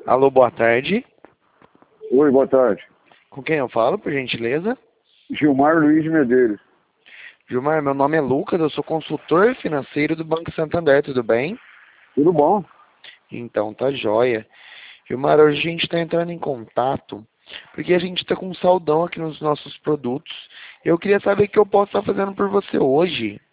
Alô, boa tarde. Oi, boa tarde. Com quem eu falo, por gentileza? Gilmar Luiz de Medeiros. Gilmar, meu nome é Lucas, eu sou consultor financeiro do Banco Santander, tudo bem? Tudo bom? Então, tá joia. Gilmar, hoje a gente está entrando em contato porque a gente está com um saldão aqui nos nossos produtos. Eu queria saber o que eu posso estar fazendo por você hoje.